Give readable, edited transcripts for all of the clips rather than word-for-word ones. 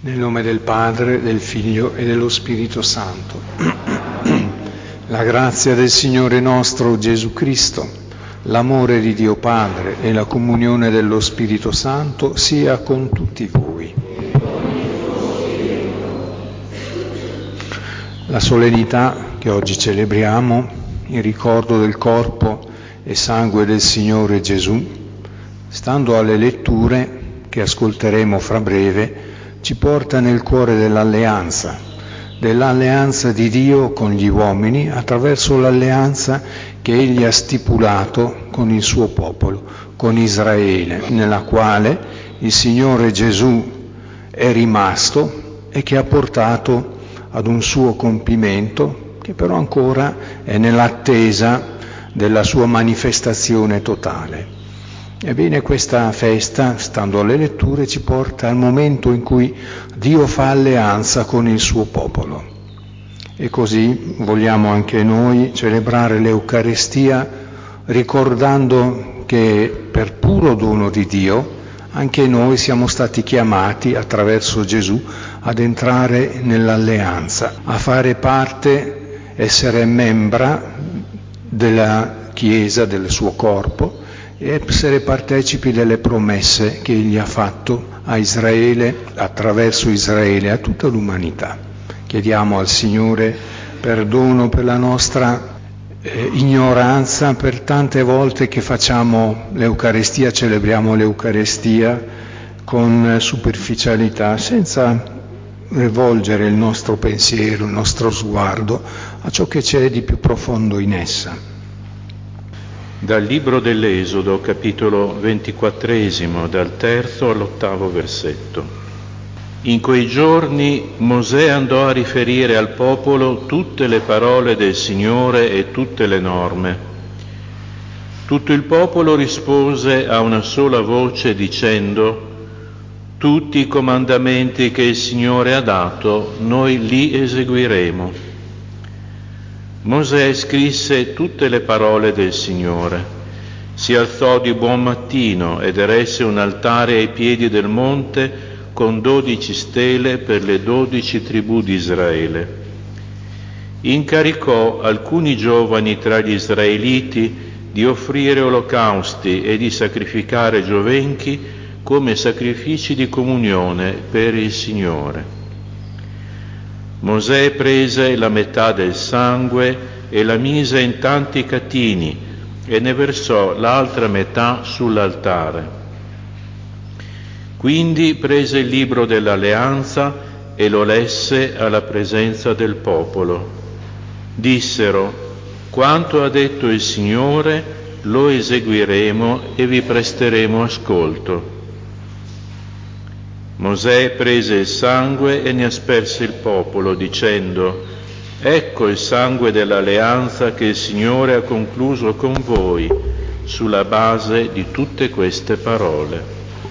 Nel nome del Padre, del Figlio e dello Spirito Santo. La grazia del Signore nostro Gesù Cristo, l'amore di Dio Padre e la comunione dello Spirito Santo sia con tutti voi. La solennità che oggi celebriamo, in ricordo del corpo e sangue del Signore Gesù, stando alle letture che ascolteremo fra breve, ci porta nel cuore dell'alleanza di Dio con gli uomini attraverso l'alleanza che Egli ha stipulato con il suo popolo, con Israele, nella quale il Signore Gesù è rimasto e che ha portato ad un suo compimento che però ancora è nell'attesa della sua manifestazione totale. Ebbene, questa festa, stando alle letture, ci porta al momento in cui Dio fa alleanza con il suo popolo. E così vogliamo anche noi celebrare l'Eucaristia ricordando che per puro dono di Dio anche noi siamo stati chiamati attraverso Gesù ad entrare nell'alleanza, a fare parte, essere membra della Chiesa, del suo corpo, e essere partecipi delle promesse che Egli ha fatto a Israele, attraverso Israele, a tutta l'umanità. Chiediamo al Signore perdono per la nostra ignoranza, per tante volte che facciamo l'Eucaristia, celebriamo l'Eucaristia con superficialità, senza rivolgere il nostro pensiero, il nostro sguardo a ciò che c'è di più profondo in essa. Dal libro dell'Esodo, capitolo 24, dal 3 all'8 versetto. In quei giorni Mosè andò a riferire al popolo tutte le parole del Signore e tutte le norme. Tutto il popolo rispose a una sola voce dicendo: tutti i comandamenti che il Signore ha dato, noi li eseguiremo. Mosè scrisse tutte le parole del Signore. Si alzò di buon mattino ed eresse un altare ai piedi del monte con 12 stele per le 12 tribù di Israele. Incaricò alcuni giovani tra gli israeliti di offrire olocausti e di sacrificare giovenchi come sacrifici di comunione per il Signore. Mosè prese la metà del sangue e la mise in tanti catini e ne versò l'altra metà sull'altare. Quindi prese il libro dell'alleanza e lo lesse alla presenza del popolo. Dissero: quanto ha detto il Signore lo eseguiremo e vi presteremo ascolto. Mosè prese il sangue e ne asperse il popolo, dicendo: ecco il sangue dell'alleanza che il Signore ha concluso con voi, sulla base di tutte queste parole.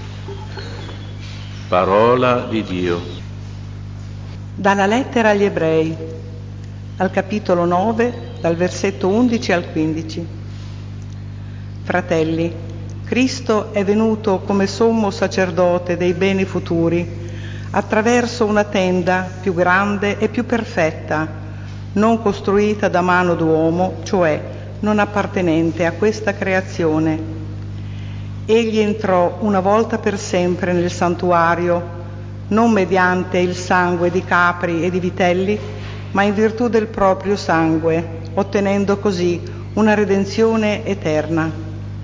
Parola di Dio. Dalla lettera agli Ebrei, al capitolo 9, dal versetto 11 al 15. Fratelli, Cristo è venuto come sommo sacerdote dei beni futuri attraverso una tenda più grande e più perfetta, non costruita da mano d'uomo, cioè non appartenente a questa creazione. Egli entrò una volta per sempre nel santuario, non mediante il sangue di capri e di vitelli, ma in virtù del proprio sangue, ottenendo così una redenzione eterna.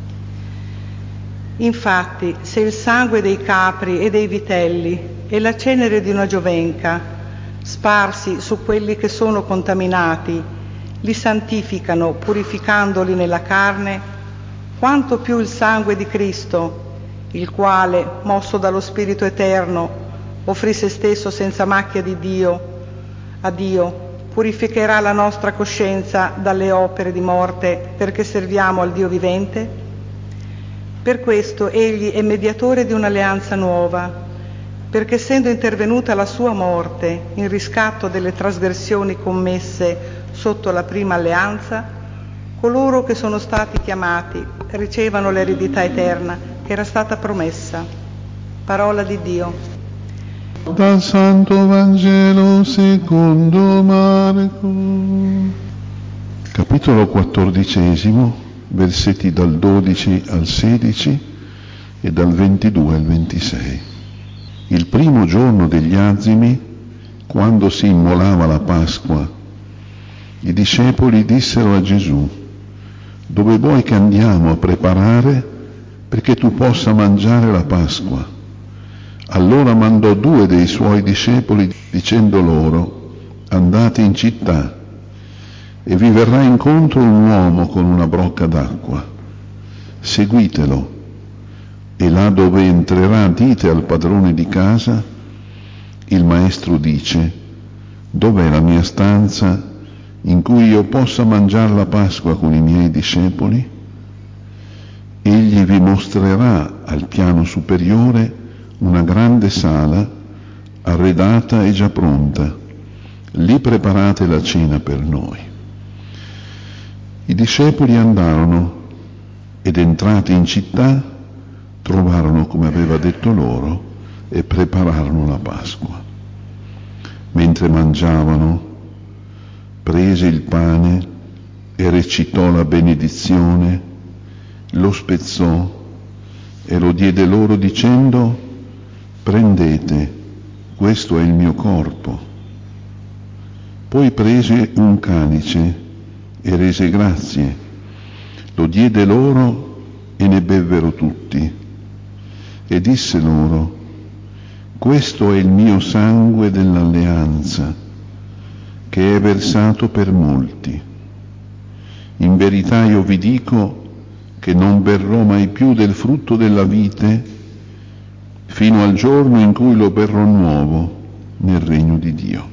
Infatti, se il sangue dei capri e dei vitelli e la cenere di una giovenca, sparsi su quelli che sono contaminati, li santificano purificandoli nella carne, quanto più il sangue di Cristo, il quale, mosso dallo Spirito Eterno, offrì se stesso senza macchia a Dio, purificherà la nostra coscienza dalle opere di morte perché serviamo al Dio vivente? Per questo egli è mediatore di un'alleanza nuova, perché essendo intervenuta la sua morte in riscatto delle trasgressioni commesse sotto la prima alleanza, coloro che sono stati chiamati ricevano l'eredità eterna che era stata promessa. Parola di Dio. Dal Santo Vangelo secondo Marco. Capitolo 14, versetti dal 12 al 16 e dal 22 al 26. Il primo giorno degli azimi, quando si immolava la Pasqua, i discepoli dissero a Gesù: dove vuoi che andiamo a preparare perché tu possa mangiare la Pasqua? Allora mandò 2 dei suoi discepoli dicendo loro: andate in città e vi verrà incontro un uomo con una brocca d'acqua. Seguitelo e là dove entrerà dite al padrone di casa: il maestro dice: dov'è la mia stanza in cui io possa mangiare la Pasqua con i miei discepoli? Egli vi mostrerà al piano superiore una grande sala arredata e già pronta. Lì preparate la cena per noi. I discepoli andarono ed entrati in città trovarono come aveva detto loro e prepararono la Pasqua. Mentre mangiavano, prese il pane e recitò la benedizione, lo spezzò e lo diede loro dicendo: prendete, questo è il mio corpo. Poi prese un calice e rese grazie, lo diede loro e ne bevvero tutti. E disse loro: questo è il mio sangue dell'alleanza, che è versato per molti. In verità io vi dico che non berrò mai più del frutto della vite fino al giorno in cui lo berrò nuovo nel regno di Dio.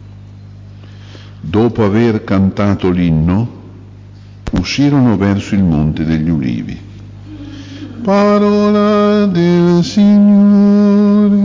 Dopo aver cantato l'inno, uscirono verso il Monte degli Ulivi. Parola del Signore.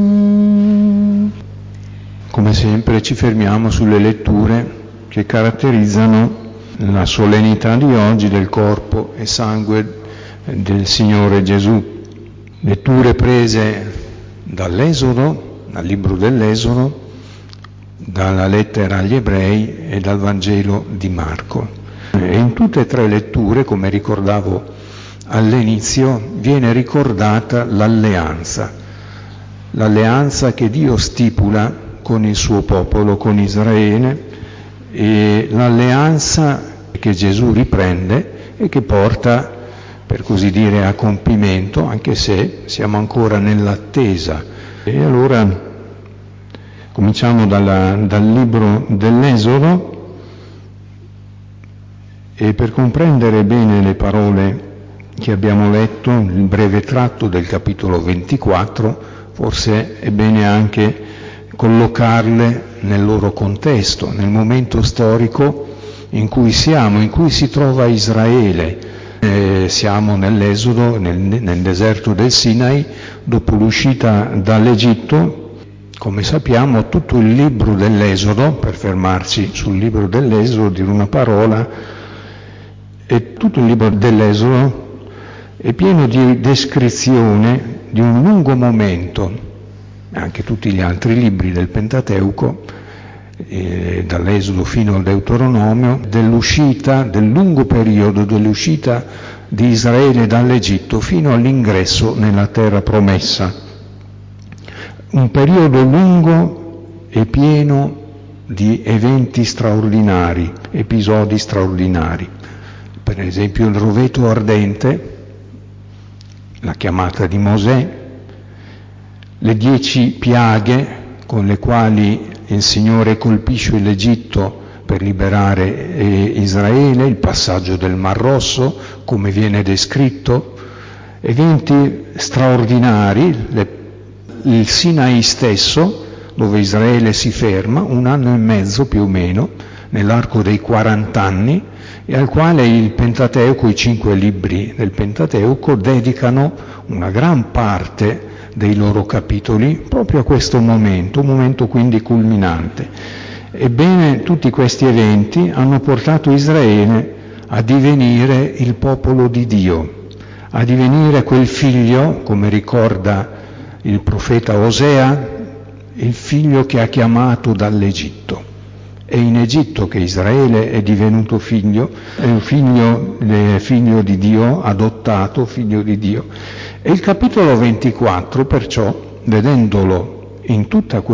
Come sempre ci fermiamo sulle letture che caratterizzano la solennità di oggi del corpo e sangue del Signore Gesù. Letture prese dall'Esodo, dal libro dell'Esodo, dalla lettera agli Ebrei e dal Vangelo di Marco. E in tutte e 3 letture, come ricordavo all'inizio, viene ricordata l'alleanza che Dio stipula con il suo popolo, con Israele, e l'alleanza che Gesù riprende e che porta, per così dire, a compimento, anche se siamo ancora nell'attesa. E allora cominciamo dal libro dell'Esodo, e per comprendere bene le parole che abbiamo letto, il breve tratto del capitolo 24, forse è bene anche collocarle nel loro contesto, nel momento storico in cui siamo, in cui si trova Israele. Siamo nell'Esodo, nel deserto del Sinai, dopo l'uscita dall'Egitto. Come sappiamo, tutto il libro dell'Esodo, per fermarci sul libro dell'Esodo, dire una parola, e tutto il libro dell'Esodo è pieno di descrizione di un lungo momento, anche tutti gli altri libri del Pentateuco, dall'Esodo fino al Deuteronomio, dell'uscita, del lungo periodo dell'uscita di Israele dall'Egitto fino all'ingresso nella terra promessa. Un periodo lungo e pieno di eventi straordinari, episodi straordinari. Per esempio il roveto ardente, la chiamata di Mosè, le 10 piaghe con le quali il Signore colpisce l'Egitto per liberare Israele, il passaggio del Mar Rosso, come viene descritto, eventi straordinari, il Sinai stesso, dove Israele si ferma, 1 anno e mezzo più o meno, nell'arco dei 40 anni, e al quale il Pentateuco, i 5 libri del Pentateuco, dedicano una gran parte dei loro capitoli proprio a questo momento, un momento quindi culminante. Ebbene, tutti questi eventi hanno portato Israele a divenire il popolo di Dio, a divenire quel figlio, come ricorda il profeta Osea, il figlio che ha chiamato dall'Egitto. È in Egitto che Israele è divenuto figlio, è un figlio di Dio, adottato figlio di Dio. E il capitolo 24, perciò, vedendolo in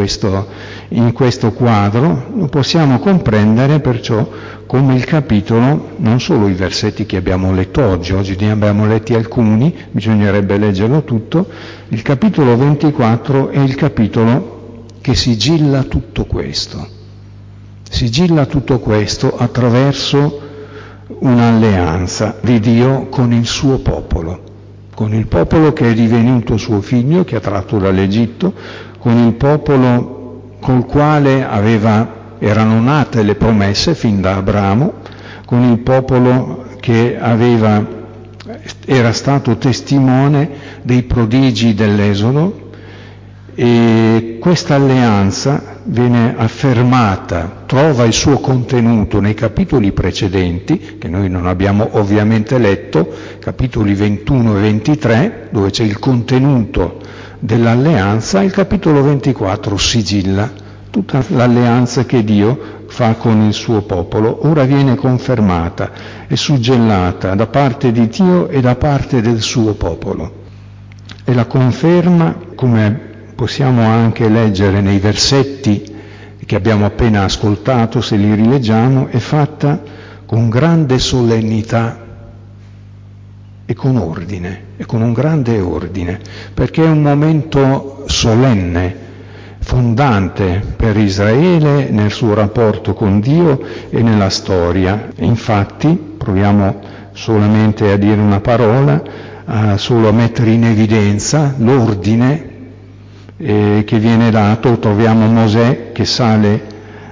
questo quadro, lo possiamo comprendere perciò come il capitolo, non solo i versetti che abbiamo letto oggi ne abbiamo letti alcuni, bisognerebbe leggerlo tutto, il capitolo 24 è il capitolo che sigilla tutto questo. Sigilla tutto questo attraverso un'alleanza di Dio con il suo popolo, con il popolo che è divenuto suo figlio, che ha tratto dall'Egitto, con il popolo col quale erano nate le promesse fin da Abramo, con il popolo che era stato testimone dei prodigi dell'Esodo, e questa alleanza viene affermata, trova il suo contenuto nei capitoli precedenti, che noi non abbiamo ovviamente letto, capitoli 21 e 23, dove c'è il contenuto dell'alleanza, il capitolo 24 sigilla tutta l'alleanza che Dio fa con il suo popolo. Ora viene confermata e suggellata da parte di Dio e da parte del suo popolo. E la conferma, come possiamo anche leggere nei versetti che abbiamo appena ascoltato, se li rileggiamo, è fatta con grande solennità e con ordine, e con un grande ordine, perché è un momento solenne, fondante per Israele nel suo rapporto con Dio e nella storia. E infatti, proviamo solamente a dire una parola, solo a mettere in evidenza l'ordine che viene dato. Troviamo Mosè che sale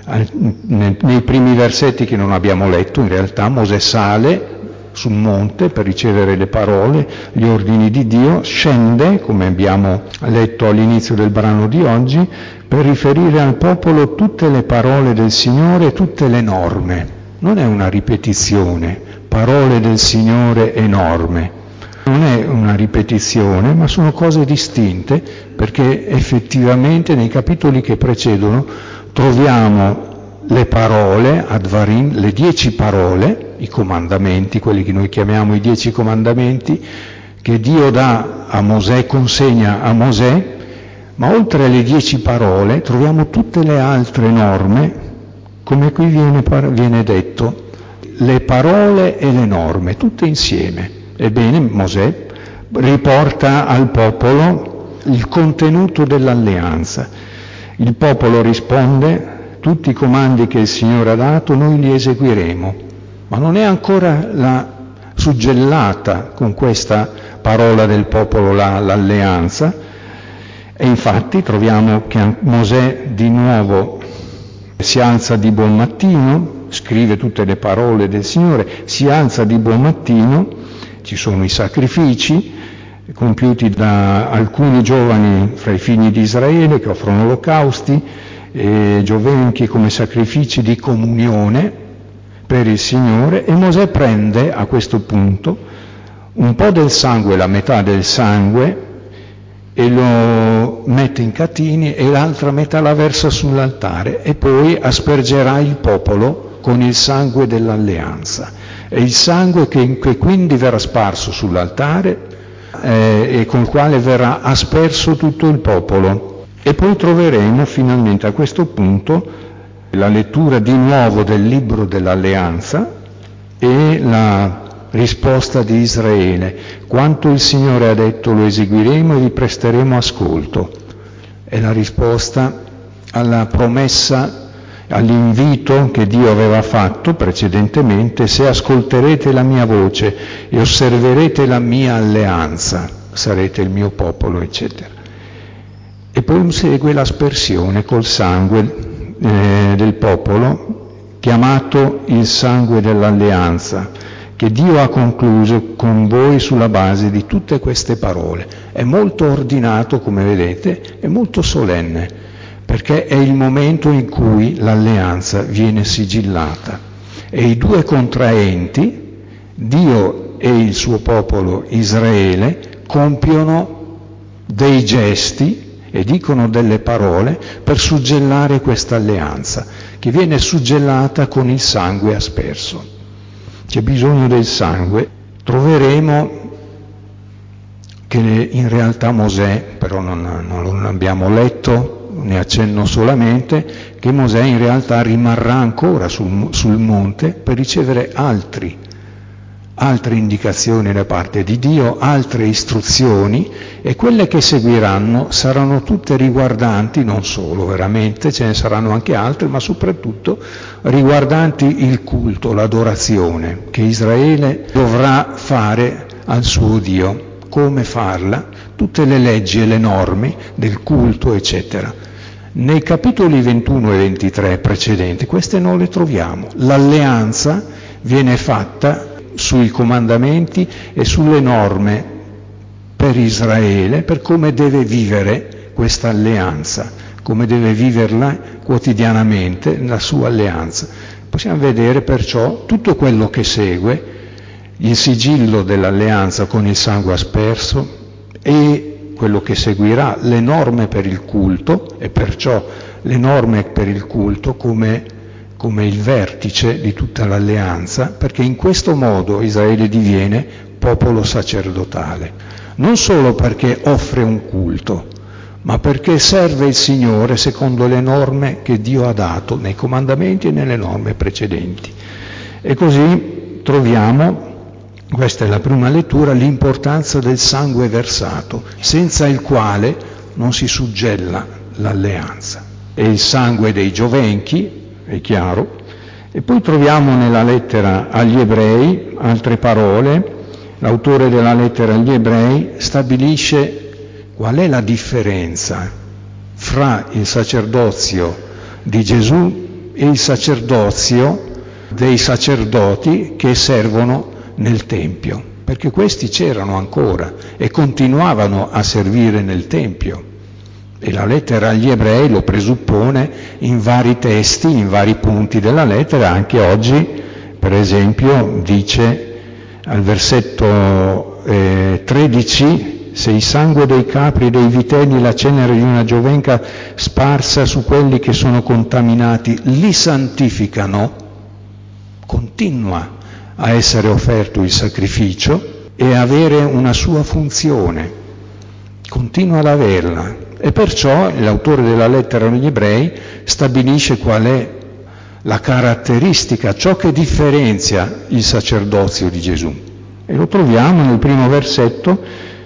nei primi versetti che non abbiamo letto. In realtà Mosè sale sul monte per ricevere le parole, gli ordini di Dio, scende, come abbiamo letto all'inizio del brano di oggi, per riferire al popolo tutte le parole del Signore, tutte le norme. Non è una ripetizione, parole del Signore e norme. Non è una ripetizione, ma sono cose distinte, perché effettivamente nei capitoli che precedono troviamo le parole, advarim, le 10 parole, i comandamenti, quelli che noi chiamiamo i 10 comandamenti, che Dio dà a Mosè, consegna a Mosè, ma oltre alle 10 parole troviamo tutte le altre norme, come qui viene detto, le parole e le norme, tutte insieme. Ebbene, Mosè riporta al popolo il contenuto dell'alleanza. Il popolo risponde: tutti i comandi che il Signore ha dato noi li eseguiremo, ma non è ancora suggellata con questa parola del popolo l'alleanza, e infatti troviamo che Mosè di nuovo si alza di buon mattino, scrive tutte le parole del Signore, si alza di buon mattino, ci sono i sacrifici compiuti da alcuni giovani fra i figli di Israele che offrono olocausti, giovenchi come sacrifici di comunione per il Signore, e Mosè prende a questo punto un po' del sangue, la metà del sangue, e lo mette in catini e l'altra metà la versa sull'altare, e poi aspergerà il popolo con il sangue dell'alleanza. E il sangue che quindi verrà sparso sull'altare e col quale verrà asperso tutto il popolo. E poi troveremo finalmente a questo punto la lettura di nuovo del libro dell'alleanza e la risposta di Israele: quanto il Signore ha detto lo eseguiremo e vi presteremo ascolto. È la risposta alla promessa, all'invito che Dio aveva fatto precedentemente: se ascolterete la mia voce e osserverete la mia alleanza, sarete il mio popolo, eccetera. E poi segue l'aspersione col sangue del popolo, chiamato il sangue dell'alleanza, che Dio ha concluso con voi sulla base di tutte queste parole. È molto ordinato, come vedete, è molto solenne, perché è il momento in cui l'alleanza viene sigillata e i due contraenti, Dio e il suo popolo Israele, compiono dei gesti e dicono delle parole per suggellare questa alleanza, che viene suggellata con il sangue asperso. C'è bisogno del sangue. Troveremo che in realtà Mosè, però non l'abbiamo letto, ne accenno solamente, che Mosè in realtà rimarrà ancora sul monte per ricevere altre indicazioni da parte di Dio, altre istruzioni, e quelle che seguiranno saranno tutte riguardanti, non solo veramente, ce ne saranno anche altre, ma soprattutto riguardanti il culto, l'adorazione che Israele dovrà fare al suo Dio. Come farla, tutte le leggi e le norme del culto, eccetera. Nei capitoli 21 e 23 precedenti queste non le troviamo. L'alleanza viene fatta sui comandamenti e sulle norme per Israele, per come deve vivere questa alleanza, come deve viverla quotidianamente, la sua alleanza. Possiamo vedere perciò tutto quello che segue, il sigillo dell'alleanza con il sangue asperso e quello che seguirà, le norme per il culto, e perciò le norme per il culto come il vertice di tutta l'alleanza, perché in questo modo Israele diviene popolo sacerdotale, non solo perché offre un culto, ma perché serve il Signore secondo le norme che Dio ha dato nei comandamenti e nelle norme precedenti. E così troviamo, questa è la prima lettura, l'importanza del sangue versato, senza il quale non si suggella l'alleanza. E il sangue dei giovenchi, è chiaro. E poi troviamo nella lettera agli Ebrei altre parole. L'autore della lettera agli Ebrei stabilisce qual è la differenza fra il sacerdozio di Gesù e il sacerdozio dei sacerdoti che servono nel Tempio, perché questi c'erano ancora e continuavano a servire nel Tempio. E la lettera agli Ebrei lo presuppone in vari testi, in vari punti della lettera. Anche oggi, per esempio, dice al versetto 13: se il sangue dei capri e dei vitelli, la cenere di una giovenca sparsa su quelli che sono contaminati, li santificano, continua a essere offerto il sacrificio e avere una sua funzione, continua ad averla. E perciò l'autore della lettera agli Ebrei stabilisce qual è la caratteristica, ciò che differenzia il sacerdozio di Gesù. E lo troviamo nel primo versetto,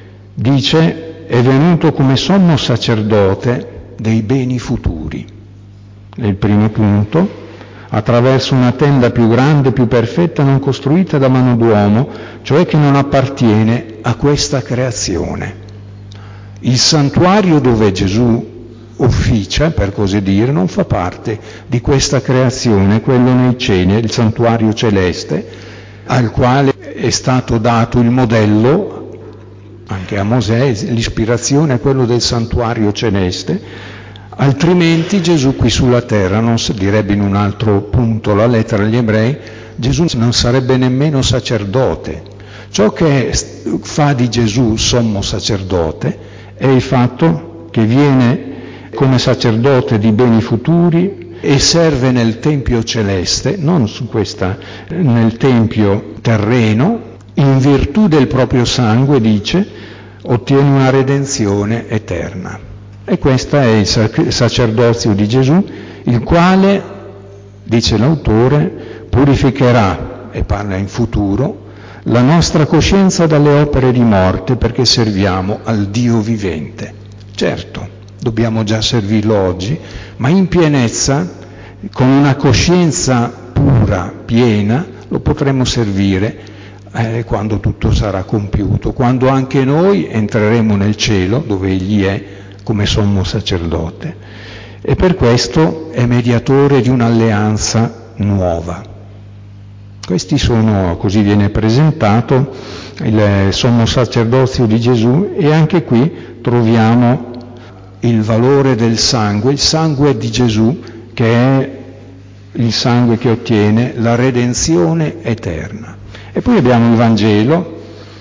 dice: è venuto come sommo sacerdote dei beni futuri. Nel primo punto, attraverso una tenda più grande, più perfetta, non costruita da mano d'uomo, cioè che non appartiene a questa creazione. Il santuario dove Gesù officia, per così dire, non fa parte di questa creazione, quello nei cieli, il santuario celeste, al quale è stato dato il modello, anche a Mosè, l'ispirazione è quello del santuario celeste. Altrimenti Gesù qui sulla terra, non direbbe in un altro punto la lettera agli Ebrei, Gesù non sarebbe nemmeno sacerdote. Ciò che fa di Gesù sommo sacerdote è il fatto che viene come sacerdote di beni futuri e serve nel Tempio celeste, non nel Tempio terreno, in virtù del proprio sangue, dice, ottiene una redenzione eterna. E questo è il sacerdozio di Gesù, il quale, dice l'autore, purificherà, e parla in futuro, la nostra coscienza dalle opere di morte, perché serviamo al Dio vivente. Certo, dobbiamo già servirlo oggi, ma in pienezza, con una coscienza pura, piena, lo potremo servire quando tutto sarà compiuto, quando anche noi entreremo nel cielo, dove Egli è, come sommo sacerdote, e per questo è mediatore di un'alleanza nuova. Questi sono, così viene presentato il sommo sacerdozio di Gesù, e anche qui troviamo il valore del sangue, il sangue di Gesù, che è il sangue che ottiene la redenzione eterna. E poi abbiamo il Vangelo,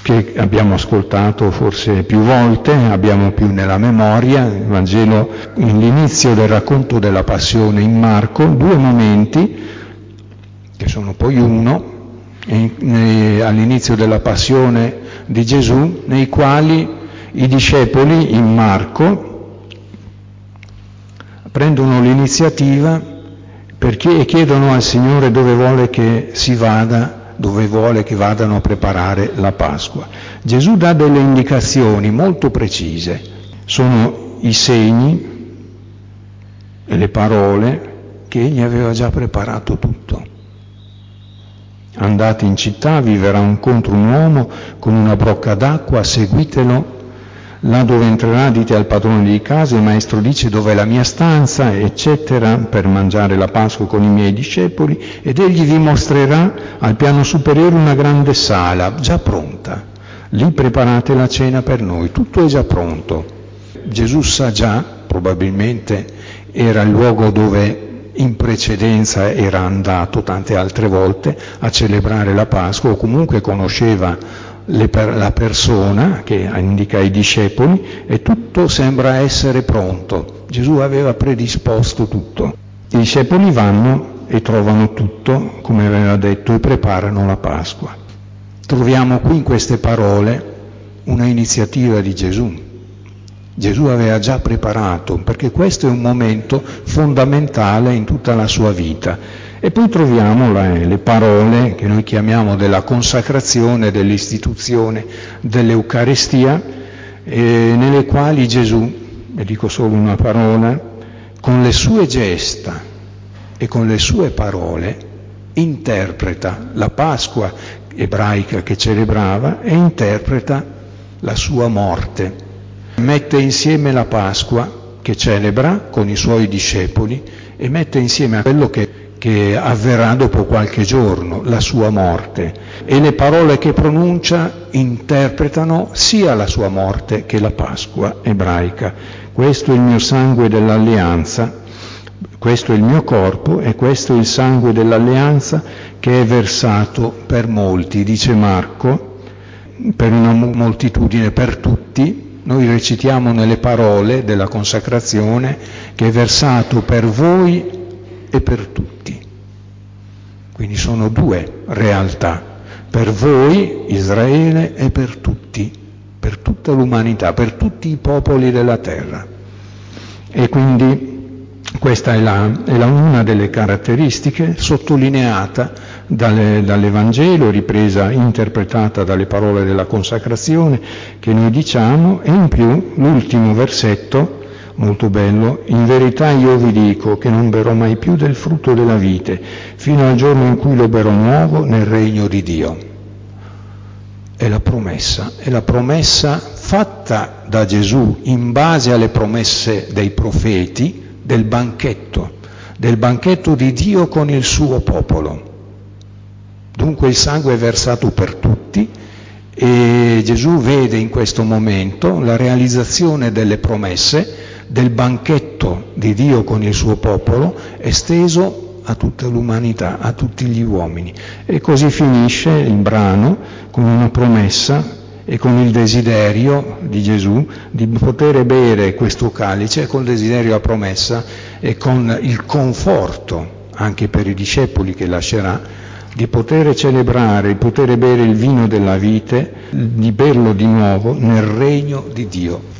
che abbiamo ascoltato forse più volte, abbiamo più nella memoria, il Vangelo, l'inizio del racconto della Passione in Marco, due momenti, che sono poi uno, all'inizio della Passione di Gesù, nei quali i discepoli in Marco prendono l'iniziativa perché chiedono al Signore dove vuole che si vada, dove vuole che vadano a preparare la Pasqua. Gesù dà delle indicazioni molto precise, sono i segni e le parole che egli aveva già preparato tutto. Andate in città, vi verrà incontro un uomo con una brocca d'acqua, seguitelo. Là dove entrerà dite al padrone di casa, il maestro dice dov'è la mia stanza, eccetera, per mangiare la Pasqua con i miei discepoli, ed egli vi mostrerà al piano superiore una grande sala, già pronta. Lì preparate la cena per noi, tutto è già pronto. Gesù sa già, probabilmente era il luogo dove in precedenza era andato tante altre volte a celebrare la Pasqua, o comunque conosceva la persona che indica ai discepoli, e tutto sembra essere pronto. Gesù aveva predisposto tutto. I discepoli vanno e trovano tutto, come aveva detto, e preparano la Pasqua. Troviamo qui in queste parole una iniziativa di Gesù. Gesù aveva già preparato, perché questo è un momento fondamentale in tutta la sua vita. E poi troviamo le parole che noi chiamiamo della consacrazione, dell'istituzione dell'Eucaristia, nelle quali Gesù, e dico solo una parola, con le sue gesta e con le sue parole interpreta la Pasqua ebraica che celebrava e interpreta la sua morte. Mette insieme la Pasqua che celebra con i suoi discepoli e mette insieme a quello che avverrà dopo qualche giorno, la sua morte, e le parole che pronuncia interpretano sia la sua morte che la Pasqua ebraica. Questo è il mio sangue dell'alleanza, questo è il mio corpo e questo è il sangue dell'alleanza che è versato per molti, dice Marco, per una moltitudine, per tutti. Noi recitiamo nelle parole della consacrazione che è versato per voi e per tutti. Quindi sono due realtà, per voi Israele e per tutti, per tutta l'umanità, per tutti i popoli della terra. E quindi questa è una delle caratteristiche sottolineata dall'Evangelo, ripresa, interpretata dalle parole della consacrazione che noi diciamo, e in più l'ultimo versetto, molto bello: in verità io vi dico che non berrò mai più del frutto della vite, fino al giorno in cui lo berrò nuovo nel regno di Dio. È la promessa fatta da Gesù in base alle promesse dei profeti del banchetto di Dio con il suo popolo. Dunque il sangue è versato per tutti e Gesù vede in questo momento la realizzazione delle promesse del banchetto di Dio con il suo popolo esteso a tutta l'umanità, a tutti gli uomini. E così finisce il brano con una promessa e con il desiderio di Gesù di poter bere questo calice, con il desiderio, la promessa e con il conforto anche per i discepoli che lascerà, di poter celebrare, di poter bere il vino della vite, di berlo di nuovo nel regno di Dio.